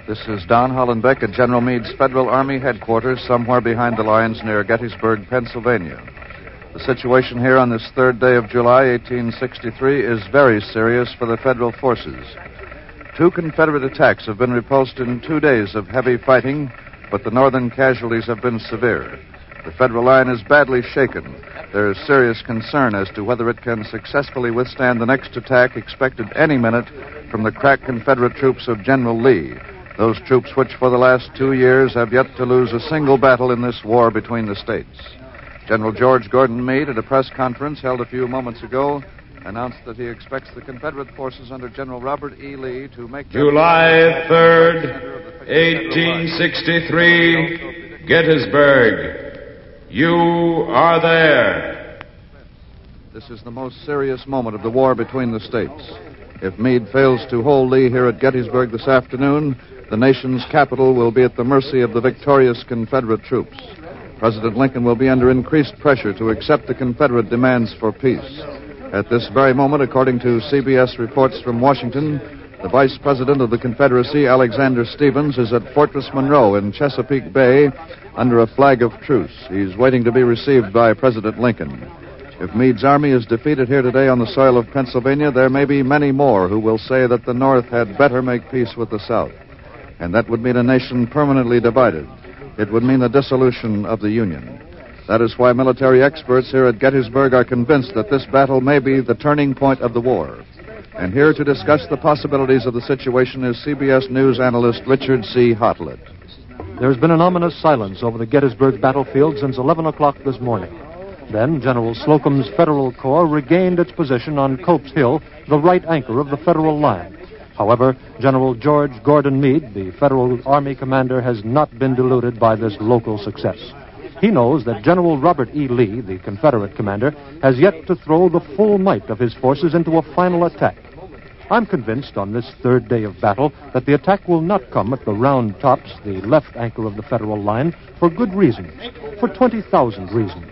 This is Don Hollenbeck at General Meade's Federal Army headquarters somewhere behind the lines near Gettysburg, Pennsylvania. The situation here on this third day of July, 1863, is very serious for the Federal forces. 2 Confederate attacks have been repulsed in 2 days of heavy fighting, but the Northern casualties have been severe. The Federal line is badly shaken. There is serious concern as to whether it can successfully withstand the next attack expected any minute from the crack Confederate troops of General Lee. Those troops which for the last 2 years have yet to lose a single battle in this war between the states. General George Gordon Meade, at a press conference held a few moments ago, announced that he expects the Confederate forces under General Robert E. Lee to make... July 3rd, 1863, Gettysburg. You are there. This is the most serious moment of the war between the states. If Meade fails to hold Lee here at Gettysburg this afternoon, the nation's capital will be at the mercy of the victorious Confederate troops. President Lincoln will be under increased pressure to accept the Confederate demands for peace. At this very moment, according to CBS reports from Washington, the Vice President of the Confederacy, Alexander Stephens, is at Fortress Monroe in Chesapeake Bay under a flag of truce. He's waiting to be received by President Lincoln. If Meade's army is defeated here today on the soil of Pennsylvania, there may be many more who will say that the North had better make peace with the South. And that would mean a nation permanently divided. It would mean the dissolution of the Union. That is why military experts here at Gettysburg are convinced that this battle may be the turning point of the war. And here to discuss the possibilities of the situation is CBS News analyst Richard C. Hotlett. There's been an ominous silence over the Gettysburg battlefield since 11 o'clock this morning. Then General Slocum's Federal Corps regained its position on Cope's Hill, the right anchor of the Federal line. However, General George Gordon Meade, the Federal Army commander, has not been deluded by this local success. He knows that General Robert E. Lee, the Confederate commander, has yet to throw the full might of his forces into a final attack. I'm convinced on this third day of battle that the attack will not come at the Round Tops, the left anchor of the Federal line, for good reasons, for 20,000 reasons.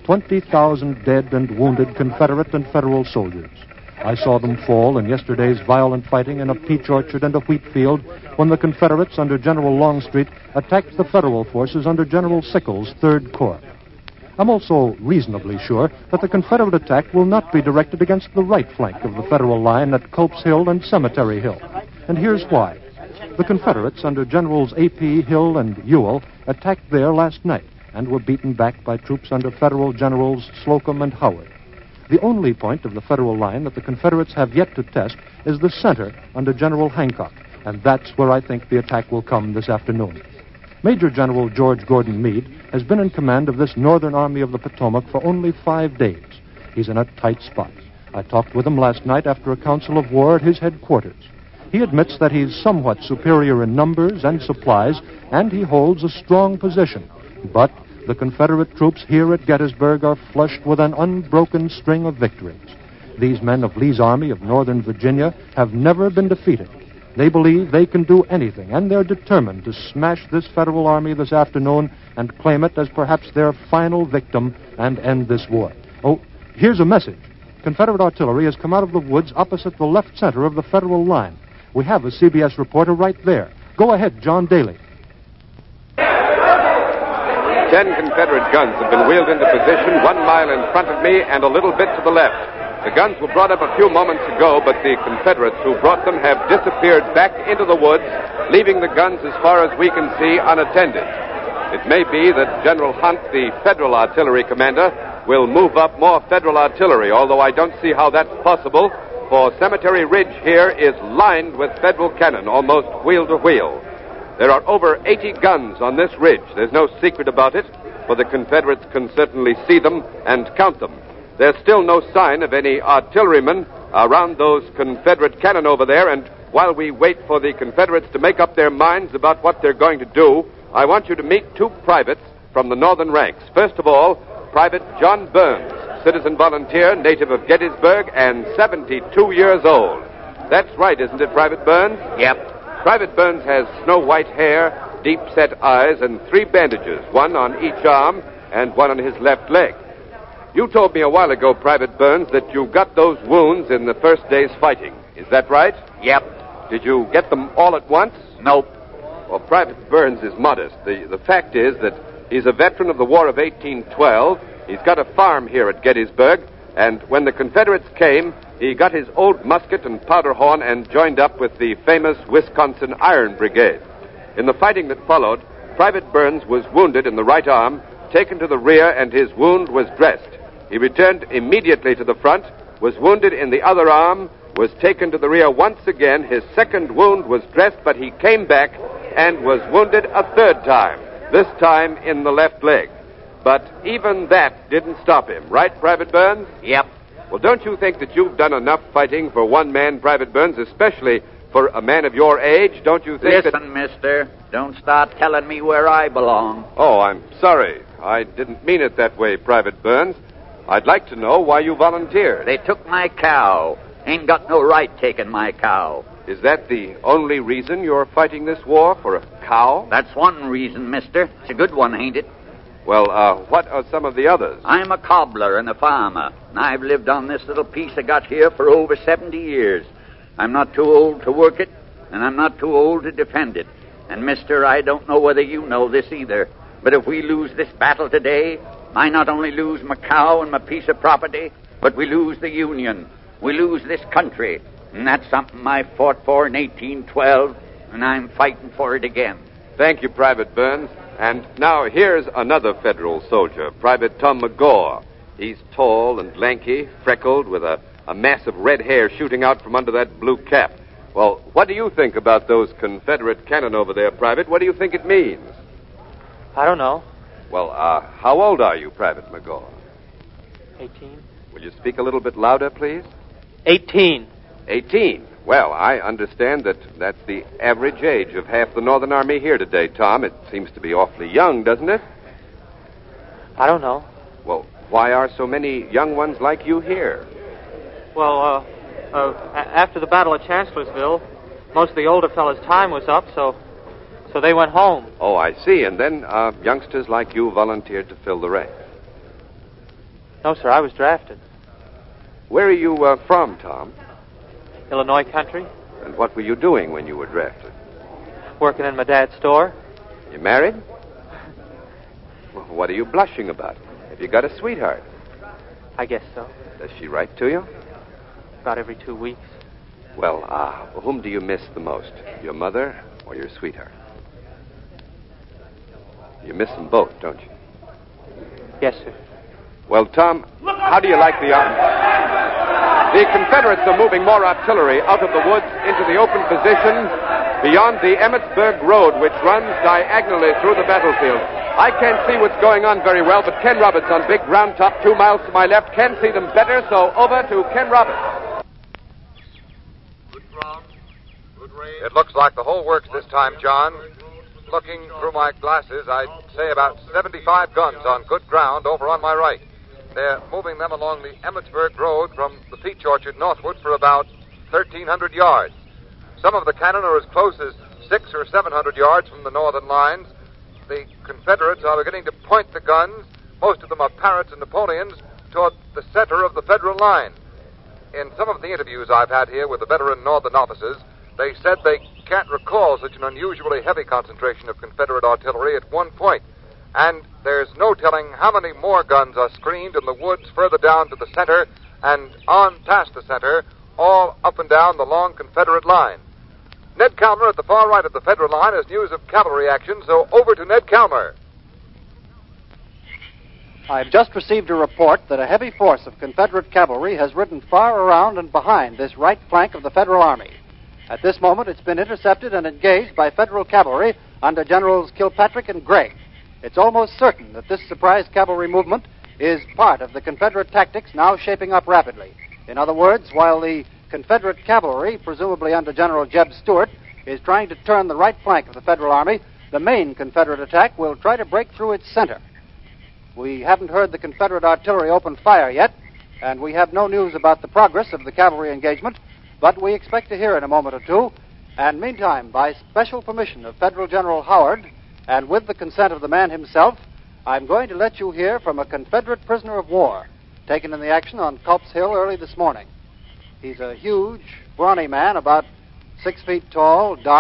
20,000 dead and wounded Confederate and Federal soldiers. I saw them fall in yesterday's violent fighting in a peach orchard and a wheat field when the Confederates under General Longstreet attacked the Federal forces under General Sickles' Third Corps. I'm also reasonably sure that the Confederate attack will not be directed against the right flank of the Federal line at Cope's Hill and Cemetery Hill. And here's why. The Confederates under Generals A.P. Hill and Ewell attacked there last night and were beaten back by troops under Federal Generals Slocum and Howard. The only point of the Federal line that the Confederates have yet to test is the center under General Hancock, and that's where I think the attack will come this afternoon. Major General George Gordon Meade has been in command of this Northern Army of the Potomac for only 5 days. He's in a tight spot. I talked with him last night after a council of war at his headquarters. He admits that he's somewhat superior in numbers and supplies, and he holds a strong position. But the Confederate troops here at Gettysburg are flushed with an unbroken string of victories. These men of Lee's Army of Northern Virginia have never been defeated. They believe they can do anything, and they're determined to smash this Federal Army this afternoon and claim it as perhaps their final victim and end this war. Oh, here's a message. Confederate artillery has come out of the woods opposite the left center of the Federal line. We have a CBS reporter right there. Go ahead, John Daly. 10 Confederate guns have been wheeled into position 1 mile in front of me and a little bit to the left. The guns were brought up a few moments ago, but the Confederates who brought them have disappeared back into the woods, leaving the guns as far as we can see unattended. It may be that General Hunt, the Federal artillery commander, will move up more Federal artillery, although I don't see how that's possible, for Cemetery Ridge here is lined with Federal cannon, almost wheel to wheel. There are over 80 guns on this ridge. There's no secret about it, for the Confederates can certainly see them and count them. There's still no sign of any artillerymen around those Confederate cannon over there, and while we wait for the Confederates to make up their minds about what they're going to do, I want you to meet 2 privates from the northern ranks. First of all, Private John Burns, citizen volunteer, native of Gettysburg, and 72 years old. That's right, isn't it, Private Burns? Yep. Private Burns has snow-white hair, deep-set eyes, and 3 bandages, 1 on each arm and 1 on his left leg. You told me a while ago, Private Burns, that you got those wounds in the first day's fighting. Is that right? Yep. Did you get them all at once? Nope. Well, Private Burns is modest. The fact is that he's a veteran of the War of 1812. He's got a farm here at Gettysburg, and when the Confederates came, he got his old musket and powder horn and joined up with the famous Wisconsin Iron Brigade. In the fighting that followed, Private Burns was wounded in the right arm, taken to the rear, and his wound was dressed. He returned immediately to the front, was wounded in the other arm, was taken to the rear once again. His second wound was dressed, but he came back and was wounded a third time, this time in the left leg. But even that didn't stop him, right, Private Burns? Yep. Well, don't you think that you've done enough fighting for one man, Private Burns, especially for a man of your age? Don't you think Listen, mister, don't start telling me where I belong. Oh, I'm sorry. I didn't mean it that way, Private Burns. I'd like to know why you volunteered. They took my cow. Ain't got no right taking my cow. Is that the only reason you're fighting this war, for a cow? That's one reason, mister. It's a good one, ain't it? Well, what are some of the others? I'm a cobbler and a farmer, and I've lived on this little piece I got here for over 70 years. I'm not too old to work it, and I'm not too old to defend it. And, mister, I don't know whether you know this either, but if we lose this battle today, I not only lose my cow and my piece of property, but we lose the Union. We lose this country, and that's something I fought for in 1812, and I'm fighting for it again. Thank you, Private Burns. And now here's another Federal soldier, Private Tom McGaw. He's tall and lanky, freckled, with a mass of red hair shooting out from under that blue cap. Well, what do you think about those Confederate cannon over there, Private? What do you think it means? I don't know. Well, how old are you, Private McGaw? 18. Will you speak a little bit louder, please? 18. 18. Well, I understand that that's the average age of half the Northern Army here today, Tom. It seems to be awfully young, doesn't it? I don't know. Well, why are so many young ones like you here? Well, after the Battle of Chancellorsville, most of the older fellas' time was up, so they went home. Oh, I see. And then youngsters like you volunteered to fill the ranks. No, sir, I was drafted. Where are you from, Tom? Illinois country. And what were you doing when you were drafted? Working in my dad's store. You married? Well, what are you blushing about? Have you got a sweetheart? I guess so. Does she write to you? About every 2 weeks. Well, whom do you miss the most? Your mother or your sweetheart? You miss them both, don't you? Yes, sir. Well, Tom, how do you like the army? The Confederates are moving more artillery out of the woods into the open position beyond the Emmitsburg Road, which runs diagonally through the battlefield. I can't see what's going on very well, but Ken Roberts on Big Round Top 2 miles to my left can see them better, so over to Ken Roberts. Good ground, good range. It looks like the whole works this time, John. Looking through my glasses, I'd say about 75 guns on good ground over on my right. They're moving them along the Emmitsburg Road from the peach orchard northward for about 1,300 yards. Some of the cannon are as close as 600 or 700 yards from the northern lines. The Confederates are beginning to point the guns, most of them are Parrots and Napoleons, toward the center of the Federal line. In some of the interviews I've had here with the veteran Northern officers, they said they can't recall such an unusually heavy concentration of Confederate artillery at one point. And there's no telling how many more guns are screened in the woods further down to the center and on past the center, all up and down the long Confederate line. Ned Calmer at the far right of the Federal line has news of cavalry action, so over to Ned Calmer. I've just received a report that a heavy force of Confederate cavalry has ridden far around and behind this right flank of the Federal Army. At this moment, it's been intercepted and engaged by Federal cavalry under Generals Kilpatrick and Gregg. It's almost certain that this surprise cavalry movement is part of the Confederate tactics now shaping up rapidly. In other words, while the Confederate cavalry, presumably under General Jeb Stuart, is trying to turn the right flank of the Federal Army, the main Confederate attack will try to break through its center. We haven't heard the Confederate artillery open fire yet, and we have no news about the progress of the cavalry engagement, but we expect to hear in a moment or two. And meantime, by special permission of Federal General Howard, and with the consent of the man himself, I'm going to let you hear from a Confederate prisoner of war taken in the action on Culp's Hill early this morning. He's a huge, brawny man, about 6 feet tall, dark,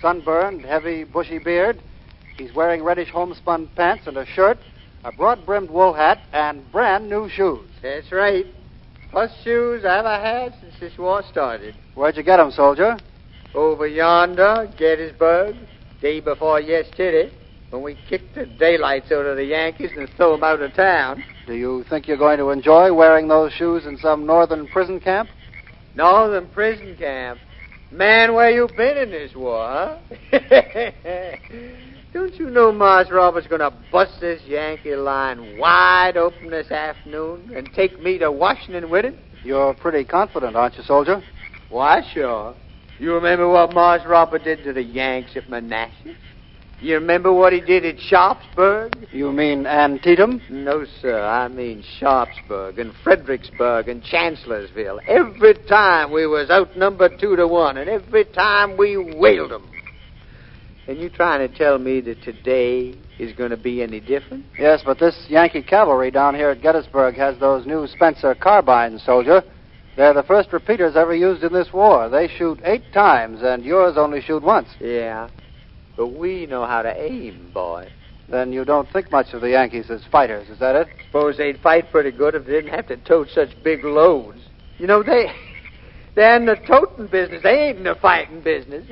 sunburned, heavy, bushy beard. He's wearing reddish homespun pants and a shirt, a broad-brimmed wool hat, and brand new shoes. That's right. First shoes I ever had since this war started. Where'd you get 'em, soldier? Over yonder, Gettysburg, day before yesterday, when we kicked the daylights out of the Yankees and threw 'em out of town. Do you think you're going to enjoy wearing those shoes in some northern prison camp? Northern prison camp? Man, where you been in this war, huh? Don't you know Mars Robert's going to bust this Yankee line wide open this afternoon and take me to Washington with him? You're pretty confident, aren't you, soldier? Why, sure. You remember what Mars Robert did to the Yanks at Manassas? You remember what he did at Sharpsburg? You mean Antietam? No, sir. I mean Sharpsburg and Fredericksburg and Chancellorsville. Every time we was outnumbered 2-1, and every time we whaled them. And you trying to tell me that today is going to be any different? Yes, but this Yankee cavalry down here at Gettysburg has those new Spencer carbines, soldier. They're the first repeaters ever used in this war. They shoot 8 times, and yours only shoot once. Yeah, but we know how to aim, boy. Then you don't think much of the Yankees as fighters, is that it? Suppose they'd fight pretty good if they didn't have to tote such big loads. You know, they're in the toting business. They ain't in the fighting business.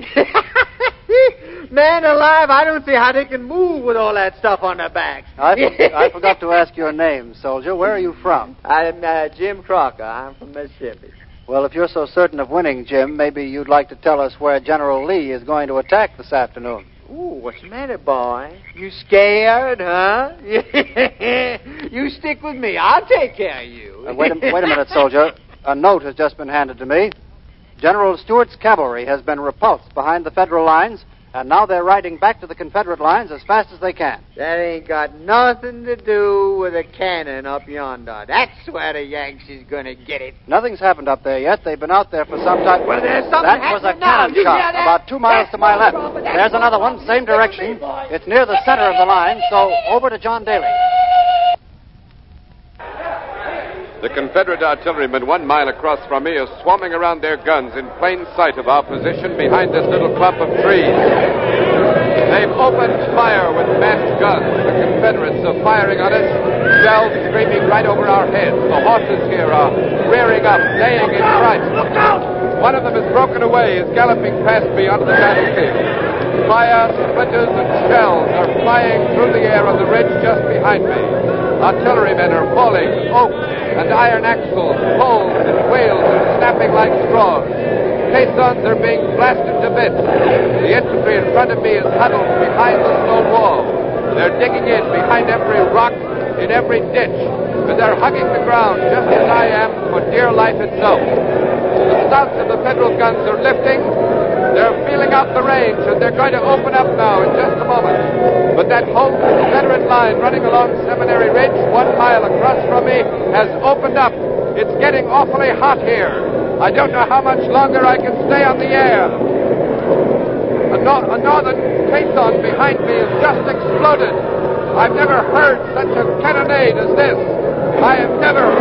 Man alive, I don't see how they can move with all that stuff on their backs. I forgot to ask your name, soldier. Where are you from? I'm Jim Crocker. I'm from Mississippi. Well, if you're so certain of winning, Jim, maybe you'd like to tell us where General Lee is going to attack this afternoon. Ooh, what's the matter, boy? You scared, huh? You stick with me. I'll take care of you. Wait a minute, soldier. A note has just been handed to me. General Stuart's cavalry has been repulsed behind the Federal lines, and now they're riding back to the Confederate lines as fast as they can. That ain't got nothing to do with a cannon up yonder. That's where the Yanks is going to get it. Nothing's happened up there yet. They've been out there for some time. Well, there's something That was a cannon shot about 2 miles to my left. There's another one, same direction. It's near the center of the line, so over to John Daly. The Confederate artillerymen 1 mile across from me are swarming around their guns in plain sight of our position behind this little clump of trees. They've opened fire with massed guns. The Confederates are firing on us, shells screaming right over our heads. The horses here are rearing up, neighing in fright. Look out! One of them is broken away, is galloping past me onto the battlefield. Fire, splinters, and shells are flying through the air on the ridge just behind me. Artillerymen are falling, oak and iron axles, poles and wheels are snapping like straws. Caissons are being blasted to bits. The infantry in front of me is huddled behind the stone wall. They're digging in behind every rock, in every ditch, and they're hugging the ground just as I am for dear life itself. The stouts of the Federal guns are lifting. They're feeling out the range, and they're going to open up now in just a moment. But that whole Confederate line running along Seminary Ridge, 1 mile across from me, has opened up. It's getting awfully hot here. I don't know how much longer I can stay on the air. A northern caisson behind me has just exploded. I've never heard such a cannonade as this. I have never...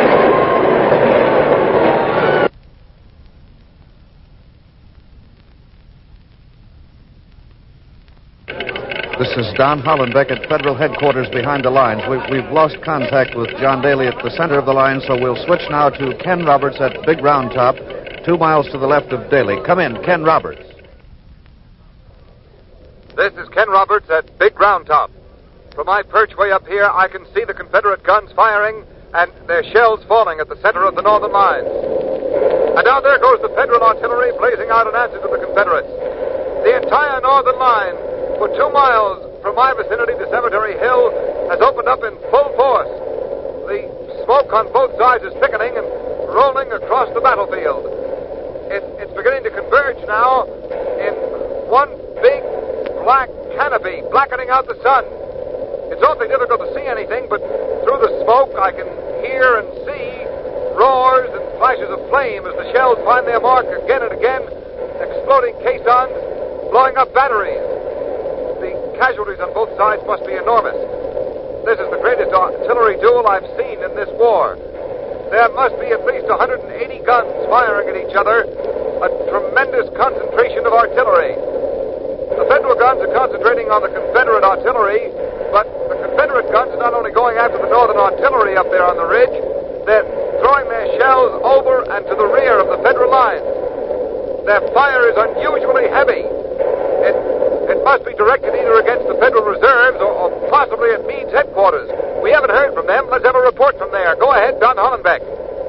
This is Don Hollenbeck at Federal Headquarters behind the lines. We've lost contact with John Daly at the center of the line, so we'll switch now to Ken Roberts at Big Round Top, 2 miles to the left of Daly. Come in, Ken Roberts. This is Ken Roberts at Big Round Top. From my perch way up here, I can see the Confederate guns firing and their shells falling at the center of the northern lines. And now there goes the Federal artillery blazing out an answer to the Confederates. The entire northern line, for 2 miles from my vicinity to Cemetery Hill, has opened up in full force. The smoke on both sides is thickening and rolling across the battlefield. It's beginning to converge now in one big black canopy, blackening out the sun. It's awfully difficult to see anything, but through the smoke I can hear and see roars and flashes of flame as the shells find their mark again and again, exploding caissons, blowing up batteries. The casualties on both sides must be enormous. This is the greatest artillery duel I've seen in this war. There must be at least 180 guns firing at each other, a tremendous concentration of artillery. guns are concentrating on the Confederate artillery, but the Confederate guns are not only going after the Northern artillery up there on the ridge, they're throwing their shells over and to the rear of the Federal lines. Their fire is unusually heavy. It must be directed either against the Federal Reserves or possibly at Meade's headquarters. We haven't heard from them. Let's have a report from there. Go ahead, Don Hollenbeck.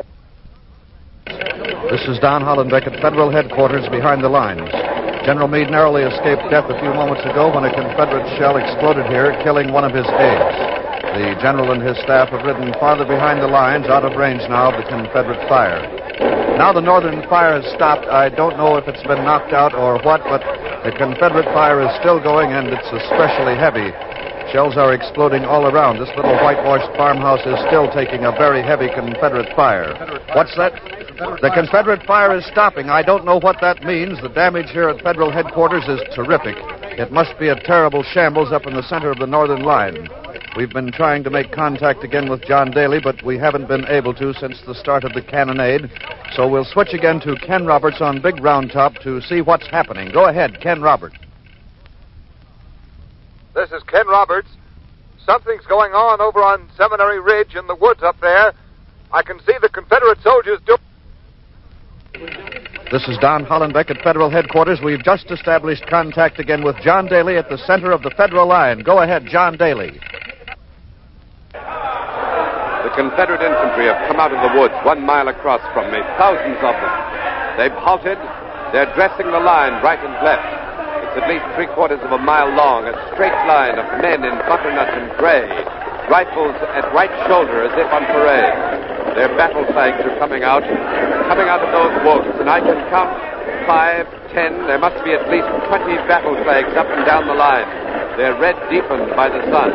This is Don Hollenbeck at Federal Headquarters behind the lines. General Meade narrowly escaped death a few moments ago when a Confederate shell exploded here, killing one of his aides. The general and his staff have ridden farther behind the lines, out of range now of the Confederate fire. Now the Northern fire has stopped. I don't know if it's been knocked out or what, but the Confederate fire is still going, and it's especially heavy. Shells are exploding all around. This little whitewashed farmhouse is still taking a very heavy Confederate fire. What's that? The Confederate fire is stopping. I don't know what that means. The damage here at Federal Headquarters is terrific. It must be a terrible shambles up in the center of the Northern line. We've been trying to make contact again with John Daly, but we haven't been able to since the start of the cannonade. So we'll switch again to Ken Roberts on Big Round Top to see what's happening. Go ahead, Ken Roberts. This is Ken Roberts. Something's going on over on Seminary Ridge in the woods up there. I can see the Confederate soldiers do... This is Don Hollenbeck at Federal Headquarters. We've just established contact again with John Daly at the center of the Federal line. Go ahead, John Daly. The Confederate infantry have come out of the woods 1 mile across from me, thousands of them. They've halted. They're dressing the line right and left. It's at least 3/4 of a mile long, a straight line of men in butternut and gray, rifles at right shoulder as if on parade. Their battle flags are coming out of those woods, and I can count 5, 10, there must be at least 20 battle flags up and down the line. They're red deepened by the sun.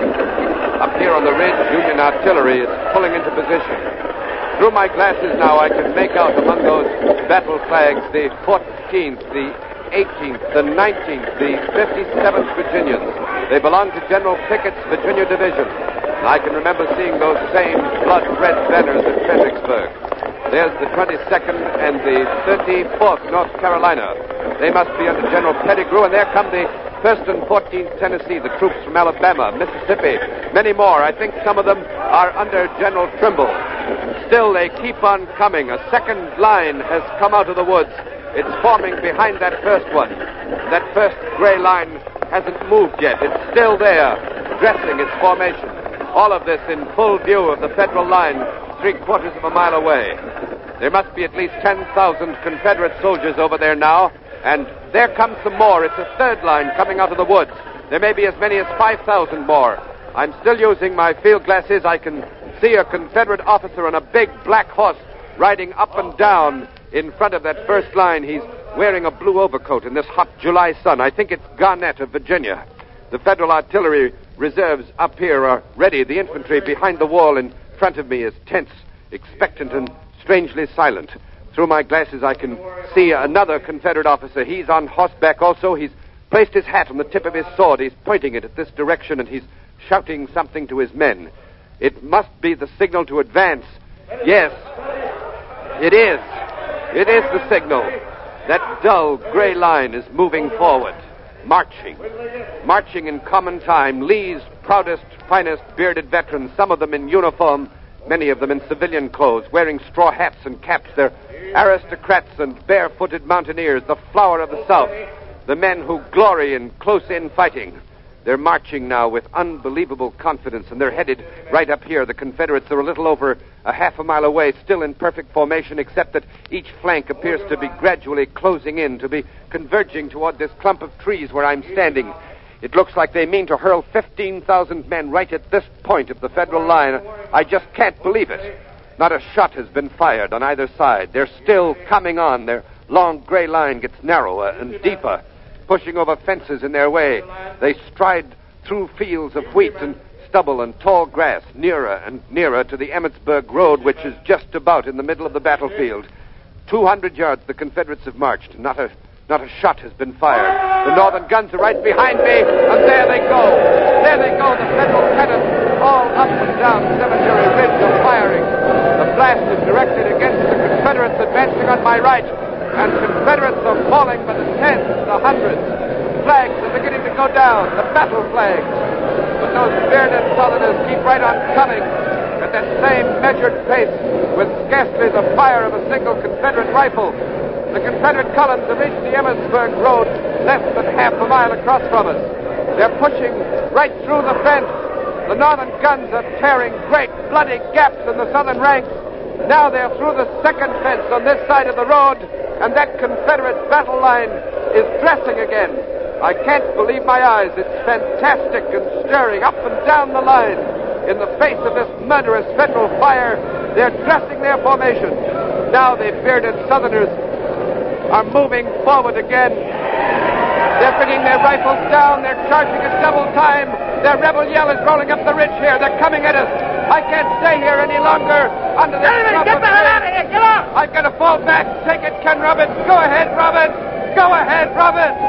Up here on the ridge, Union artillery is pulling into position. Through my glasses now, I can make out among those battle flags the 14th, the 18th, the 19th, the 57th Virginians. They belong to General Pickett's Virginia Division. And I can remember seeing those same blood-red banners at Fredericksburg. There's the 22nd and the 34th North Carolina. They must be under General Pettigrew, and there come the 1st and 14th Tennessee, the troops from Alabama, Mississippi, many more. I think some of them are under General Trimble. Still, they keep on coming. A second line has come out of the woods. It's forming behind that first one. That first gray line hasn't moved yet. It's still there, dressing its formation. All of this in full view of the Federal line 3/4 of a mile away. There must be at least 10,000 Confederate soldiers over there now, and there comes some more. It's a third line coming out of the woods. There may be as many as 5,000 more. I'm still using my field glasses. I can see a Confederate officer on a big black horse riding up and down in front of that first line. He's wearing a blue overcoat in this hot July sun. I think it's Garnett of Virginia. The Federal artillery reserves up here are ready. The infantry behind the wall in front of me is tense, expectant, and strangely silent. Through my glasses, I can see another Confederate officer. He's on horseback also. He's placed his hat on the tip of his sword. He's pointing it at this direction, and he's shouting something to his men. It must be the signal to advance. Yes, it is. It is the signal. That dull gray line is moving forward, marching in common time. Lee's proudest, finest bearded veterans, some of them in uniform, many of them in civilian clothes, wearing straw hats and caps. They're aristocrats and barefooted mountaineers, the flower of the South, the men who glory in close-in fighting. They're marching now with unbelievable confidence, and they're headed right up here. The Confederates are a little over a half a mile away, still in perfect formation, except that each flank appears to be gradually closing in, to be converging toward this clump of trees where I'm standing. It looks like they mean to hurl 15,000 men right at this point of the Federal line. I just can't believe it. Not a shot has been fired on either side. They're still coming on. Their long gray line gets narrower and deeper, pushing over fences in their way. They stride through fields of wheat and stubble and tall grass, nearer and nearer to the Emmitsburg Road, which is just about in the middle of the battlefield. 200 yards the Confederates have marched. Not a shot has been fired. The Northern guns are right behind me, and there they go. There they go, the Federal cannons all up and down Cemetery Ridge are firing. The blast is directed against the Confederates advancing on my right, and Confederates are falling by the tens, the hundreds. flags are beginning to go down, the battle flags. But those bearded Southerners keep right on coming at that same measured pace with scarcely the fire of a single Confederate rifle. The Confederate columns have reached the Emmitsburg road less than half a mile across from us. They're pushing right through the fence. The Northern guns are tearing great bloody gaps in the Southern ranks. Now they're through the second fence on this side of the road, and that Confederate battle line is dressing again. I can't believe my eyes. It's fantastic and stirring up and down the line. In the face of this murderous Federal fire, they're dressing their formation. Now the bearded Southerners are moving forward again. They're bringing their rifles down. They're charging at double time. Their rebel yell is rolling up the ridge here. They're coming at us. I can't stay here any longer under this crop Get the hell out of here! Get off! I've got to fall back. Take it, Ken Roberts. Go ahead, Roberts. Go ahead, Roberts.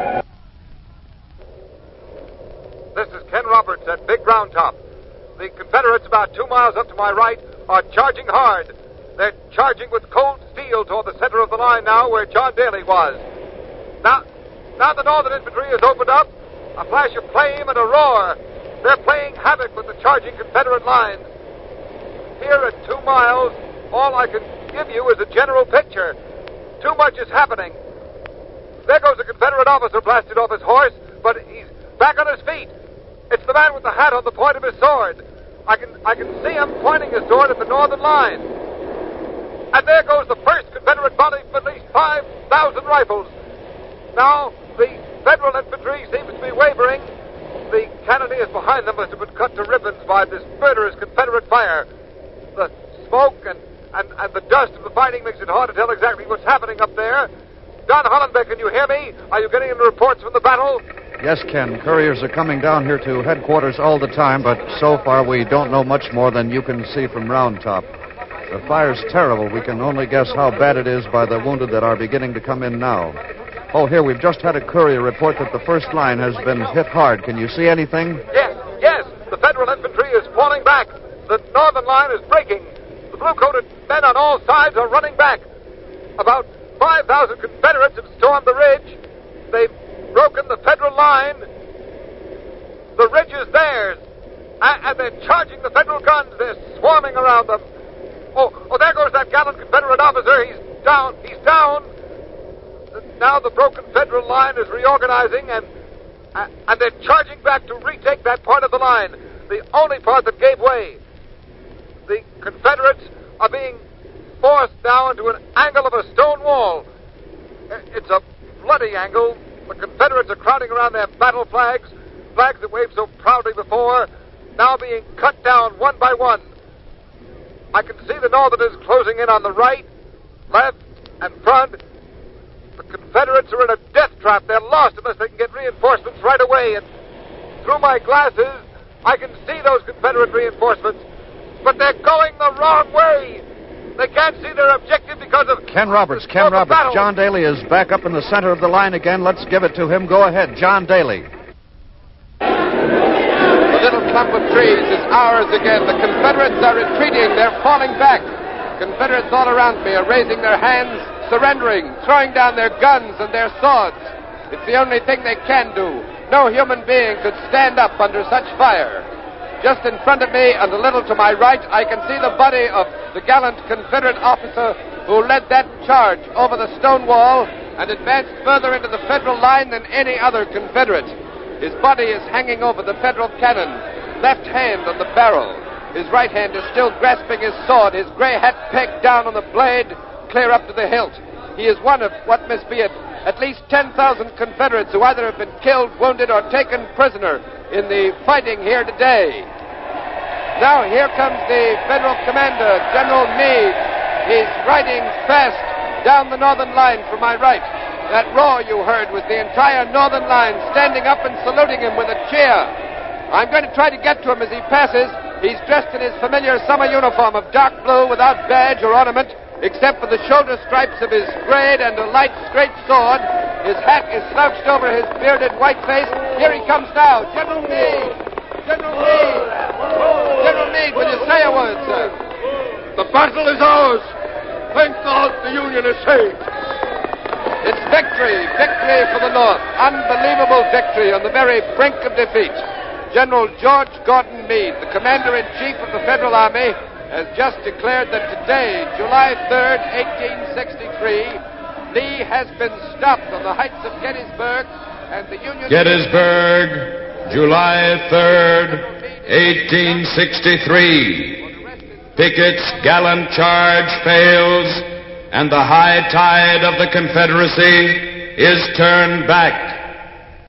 This is Ken Roberts at Big Round Top. The Confederates about 2 miles up to my right are charging hard. They're charging with cold steel toward the center of the line now where John Daly was. Now the Northern infantry has opened up. A flash of flame and a roar. They're playing havoc with the charging Confederate lines. Here at 2 miles, all I can give you is a general picture. Too much is happening. There goes a Confederate officer blasted off his horse, but he's back on his feet. It's the man with the hat on the point of his sword. I can see him pointing his sword at the Northern line. And there goes the first Confederate volley of at least 5,000 rifles. Now, the Federal infantry seems to be wavering. The cannoneers behind them must have been cut to ribbons by this murderous Confederate fire. The smoke and the dust of the fighting makes it hard to tell exactly what's happening up there. Don Hollenbeck, can you hear me? Are you getting any reports from the battle? Yes, Ken. Couriers are coming down here to headquarters all the time, but so far we don't know much more than you can see from Round Top. The fire's terrible. We can only guess how bad it is by the wounded that are beginning to come in now. Oh, here, we've just had a courier report that the first line has been hit hard. Can you see anything? Yes. The Federal infantry is falling back. The Northern line is breaking. The blue-coated men on all sides are running back. About 5,000 Confederates have stormed the ridge. They've broken the Federal line. The ridge is theirs. And they're charging the Federal guns. They're swarming around them. Oh, there goes that gallant Confederate officer. He's down. Now the broken Federal line is reorganizing, and they're charging back to retake that part of the line, the only part that gave way. The Confederates are being forced now into an angle of a stone wall. It's a bloody angle. The Confederates are crowding around their battle flags that waved so proudly before, now being cut down one by one. I can see the Northerners closing in on the right, left, and front. The Confederates are in a death trap. They're lost unless they can get reinforcements right away. And through my glasses, I can see those Confederate reinforcements. But they're going the wrong way. They can't see their objective because of... Ken Roberts. John Daly is back up in the center of the line again. Let's give it to him. Go ahead, John Daly. The little clump of trees is ours again. The Confederates are retreating. They're falling back. Confederates all around me are raising their hands, surrendering, throwing down their guns and their swords. It's the only thing they can do. No human being could stand up under such fire. Just in front of me and a little to my right, I can see the body of the gallant Confederate officer who led that charge over the stone wall and advanced further into the Federal line than any other Confederate. His body is hanging over the Federal cannon, left hand on the barrel. His right hand is still grasping his sword, his gray hat pegged down on the blade, clear up to the hilt. He is one of what must be at least 10,000 Confederates who either have been killed, wounded, or taken prisoner in the fighting here today. Now here comes the Federal commander, General Meade. He's riding fast down the Northern line from my right. That roar you heard was the entire Northern line standing up and saluting him with a cheer. I'm going to try to get to him as he passes. He's dressed in his familiar summer uniform of dark blue without badge or ornament, except for the shoulder stripes of his grade and a light, straight sword. His hat is slouched over his bearded white face. Here he comes now. General Meade! General Meade! General Meade, will you say a word, sir? The battle is ours. Thank God the Union is saved. It's victory, victory for the North. Unbelievable victory on the very brink of defeat. General George Gordon Meade, the Commander-in-Chief of the Federal Army, has just declared that today, July 3rd, 1863, Lee has been stopped on the heights of Gettysburg, and the Union... Gettysburg, July 3rd, 1863. Pickett's gallant charge fails, and the high tide of the Confederacy is turned back.